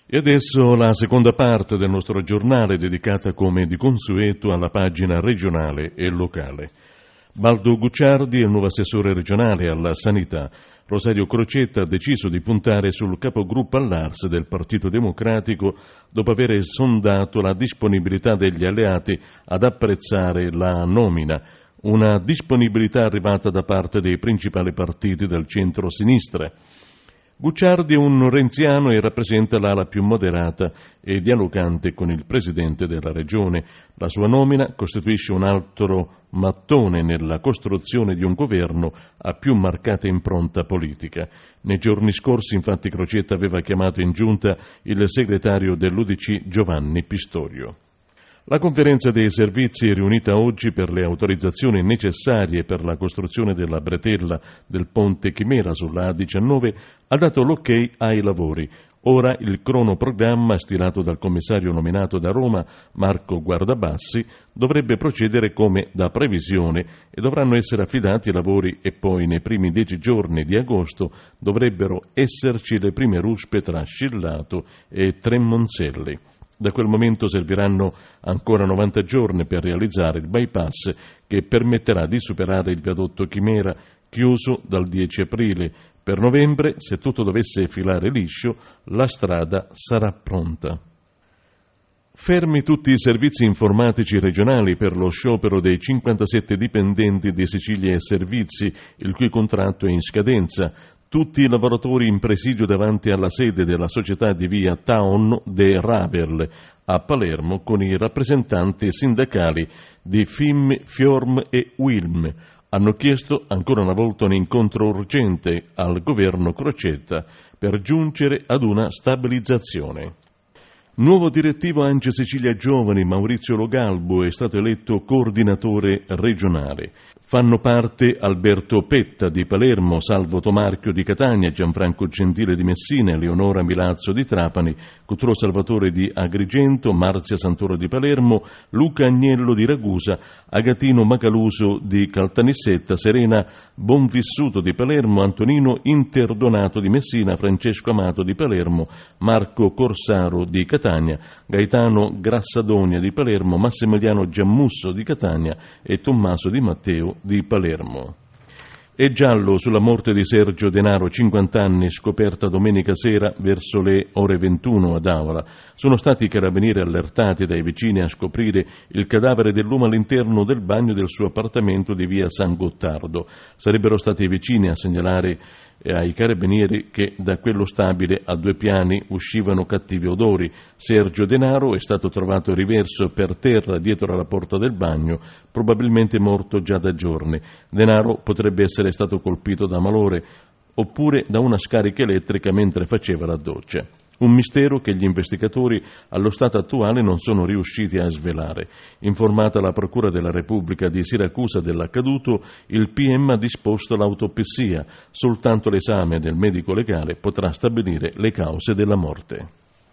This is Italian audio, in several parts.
E adesso la seconda parte del nostro giornale dedicata come di consueto alla pagina regionale e locale. Baldo Gucciardi è il nuovo assessore regionale alla sanità. Rosario Crocetta ha deciso di puntare sul capogruppo all'Ars del Partito Democratico dopo aver sondato la disponibilità degli alleati ad apprezzare la nomina. Una disponibilità arrivata da parte dei principali partiti del centro-sinistra. Gucciardi è un renziano e rappresenta l'ala più moderata e dialogante con il presidente della regione. La sua nomina costituisce un altro mattone nella costruzione di un governo a più marcata impronta politica. Nei giorni scorsi, infatti, Crocetta aveva chiamato in giunta il segretario dell'UDC Giovanni Pistorio. La conferenza dei servizi è riunita oggi per le autorizzazioni necessarie per la costruzione della bretella del ponte Chimera sulla A19 ha dato l'ok ai lavori. Ora il cronoprogramma stilato dal commissario nominato da Roma, Marco Guardabassi, dovrebbe procedere come da previsione e dovranno essere affidati i lavori e poi nei primi 10 giorni di agosto dovrebbero esserci le prime ruspe tra Scillato e Tremonzelli. Da quel momento serviranno ancora 90 giorni per realizzare il bypass che permetterà di superare il viadotto Chimera, chiuso dal 10 aprile. Per novembre, se tutto dovesse filare liscio, la strada sarà pronta. Fermi tutti i servizi informatici regionali per lo sciopero dei 57 dipendenti di Sicilia e Servizi, il cui contratto è in scadenza. Tutti i lavoratori in presidio davanti alla sede della società di via Taon de Ravel a Palermo con i rappresentanti sindacali di FIM, FIORM e UILM hanno chiesto ancora una volta un incontro urgente al governo Crocetta per giungere ad una stabilizzazione. Nuovo direttivo ANCE Sicilia Giovani, Maurizio Logalbo, è stato eletto coordinatore regionale. Fanno parte Alberto Petta di Palermo, Salvo Tomarchio di Catania, Gianfranco Gentile di Messina, Eleonora Milazzo di Trapani, Cutro Salvatore di Agrigento, Marzia Santoro di Palermo, Luca Agnello di Ragusa, Agatino Macaluso di Caltanissetta, Serena Bonvissuto di Palermo, Antonino Interdonato di Messina, Francesco Amato di Palermo, Marco Corsaro di Catania, Gaetano Grassadonia di Palermo, Massimiliano Giammusso di Catania e Tommaso Di Matteo di Palermo. È giallo sulla morte di Sergio Denaro, 50 anni, scoperta domenica sera verso le ore 21 ad Avola. Sono stati i carabinieri allertati dai vicini a scoprire il cadavere dell'uomo all'interno del bagno del suo appartamento di via San Gottardo. Sarebbero stati i vicini a segnalare ai carabinieri che da quello stabile a 2 piani uscivano cattivi odori. Sergio Denaro è stato trovato riverso per terra dietro alla porta del bagno, probabilmente morto già da giorni. Denaro potrebbe essere stato colpito da malore oppure da una scarica elettrica mentre faceva la doccia. Un mistero che gli investigatori allo stato attuale non sono riusciti a svelare. Informata la Procura della Repubblica di Siracusa dell'accaduto, il PM ha disposto l'autopsia. Soltanto l'esame del medico legale potrà stabilire le cause della morte.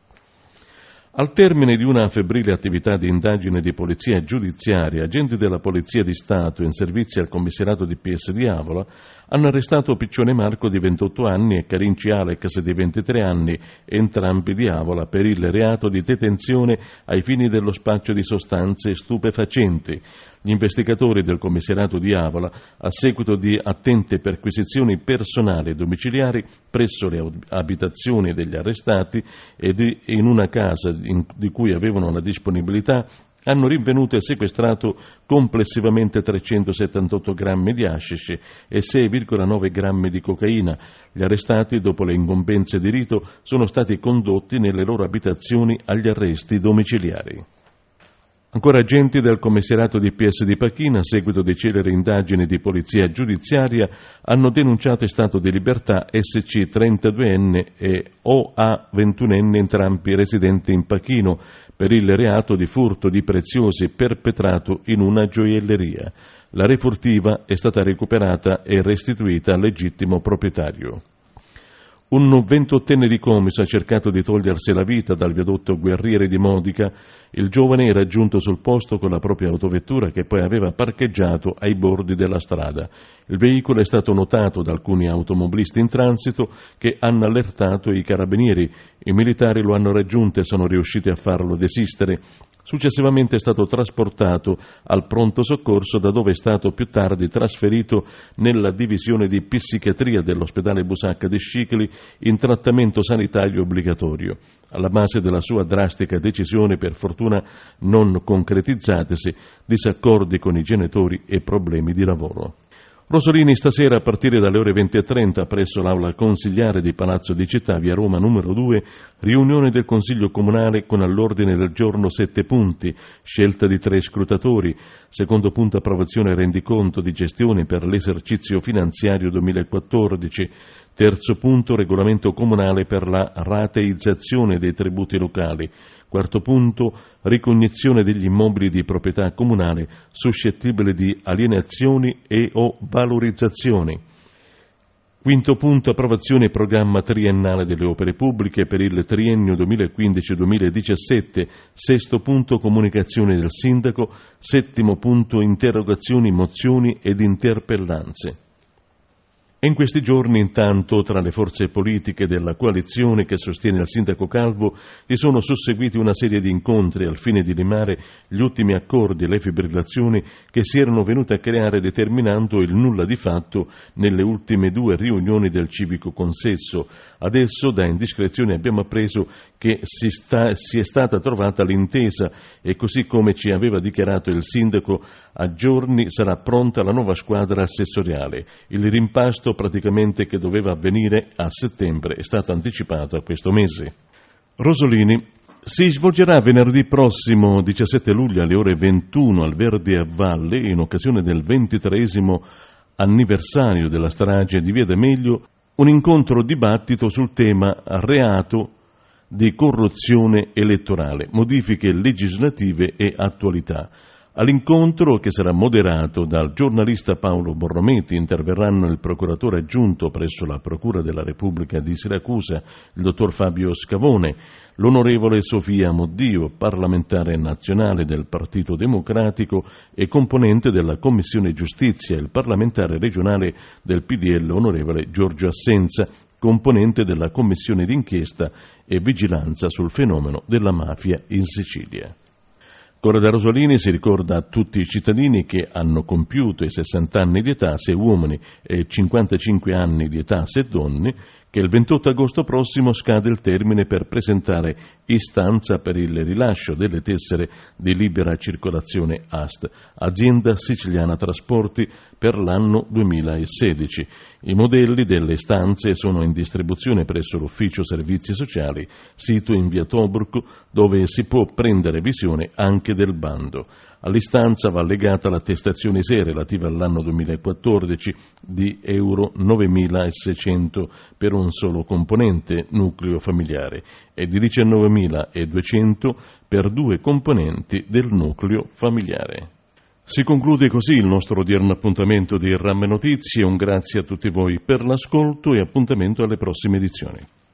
Al termine di una febbrile attività di indagine di polizia giudiziaria, agenti della Polizia di Stato in servizio al commissariato di PS di Avola hanno arrestato Piccione Marco di 28 anni e Carinci Alex di 23 anni, entrambi di Avola, per il reato di detenzione ai fini dello spaccio di sostanze stupefacenti. Gli investigatori del commissariato di Avola, a seguito di attente perquisizioni personali e domiciliari presso le abitazioni degli arrestati ed in una casa di cui avevano la disponibilità, hanno rinvenuto e sequestrato complessivamente 378 grammi di hashish e 6,9 grammi di cocaina. Gli arrestati, dopo le incombenze di rito, sono stati condotti nelle loro abitazioni agli arresti domiciliari. Ancora agenti del commissariato di PS di Pachina, a seguito di celeri indagini di polizia giudiziaria, hanno denunciato stato di libertà SC 32enne e OA 21enne, entrambi residenti in Pachino, per il reato di furto di preziosi perpetrato in una gioielleria. La refurtiva è stata recuperata e restituita al legittimo proprietario. Un 28enne di Comiso ha cercato di togliersi la vita dal viadotto Guerrieri di Modica. Il giovane era giunto sul posto con la propria autovettura che poi aveva parcheggiato ai bordi della strada. Il veicolo è stato notato da alcuni automobilisti in transito che hanno allertato i carabinieri. I militari lo hanno raggiunto e sono riusciti a farlo desistere. Successivamente è stato trasportato al pronto soccorso, da dove è stato più tardi trasferito nella divisione di psichiatria dell'ospedale Busacca di Scicli in trattamento sanitario obbligatorio. Alla base della sua drastica decisione, per fortuna non concretizzatesi, disaccordi con i genitori e problemi di lavoro. Rosolini stasera a partire dalle ore 20:30 presso l'aula consigliare di Palazzo di Città, via Roma numero 2, riunione del Consiglio Comunale con all'ordine del giorno 7 punti, scelta di 3 scrutatori, secondo punto approvazione rendiconto di gestione per l'esercizio finanziario 2014, terzo punto regolamento comunale per la rateizzazione dei tributi locali, quarto punto ricognizione degli immobili di proprietà comunale suscettibili di alienazioni e o valorizzazioni. Quinto punto, approvazione programma triennale delle opere pubbliche per il triennio 2015-2017. Sesto punto, comunicazione del sindaco. Settimo punto, interrogazioni, mozioni ed interpellanze. In questi giorni, intanto, tra le forze politiche della coalizione che sostiene il sindaco Calvo, si sono susseguiti una serie di incontri al fine di limare gli ultimi accordi e le fibrillazioni che si erano venute a creare, determinando il nulla di fatto nelle ultime 2 riunioni del civico consesso. Adesso, da indiscrezione, abbiamo appreso che si è stata trovata l'intesa e, così come ci aveva dichiarato il sindaco, a giorni sarà pronta la nuova squadra assessoriale. Il rimpasto praticamente che doveva avvenire a settembre è stato anticipato a questo mese. Rosolini si svolgerà venerdì prossimo 17 luglio alle ore 21 al Verdi a Valle, in occasione del 23° anniversario della strage di Via D'Amelio, un incontro dibattito sul tema reato di corruzione elettorale, modifiche legislative e attualità. All'incontro, che sarà moderato dal giornalista Paolo Borrometi, interverranno il procuratore aggiunto presso la Procura della Repubblica di Siracusa, il dottor Fabio Scavone, l'onorevole Sofia Moddio, parlamentare nazionale del Partito Democratico e componente della Commissione Giustizia, il parlamentare regionale del PDL, onorevole Giorgio Assenza, componente della Commissione d'inchiesta e vigilanza sul fenomeno della mafia in Sicilia. Ancora da Rosolini si ricorda a tutti i cittadini che hanno compiuto i 60 anni di età se uomini e 55 anni di età se donne che il 28 agosto prossimo scade il termine per presentare istanza per il rilascio delle tessere di libera circolazione AST, Azienda Siciliana Trasporti, per l'anno 2016. I modelli delle istanze sono in distribuzione presso l'Ufficio Servizi Sociali, sito in via Tobruk, dove si può prendere visione anche del bando. All'istanza va allegata l'attestazione ISEE relativa all'anno 2014 di euro 9.600 per un solo componente nucleo familiare e di 19.200 per 2 componenti del nucleo familiare. Si conclude così il nostro odierno appuntamento di RAM Notizie. Un grazie a tutti voi per l'ascolto e appuntamento alle prossime edizioni.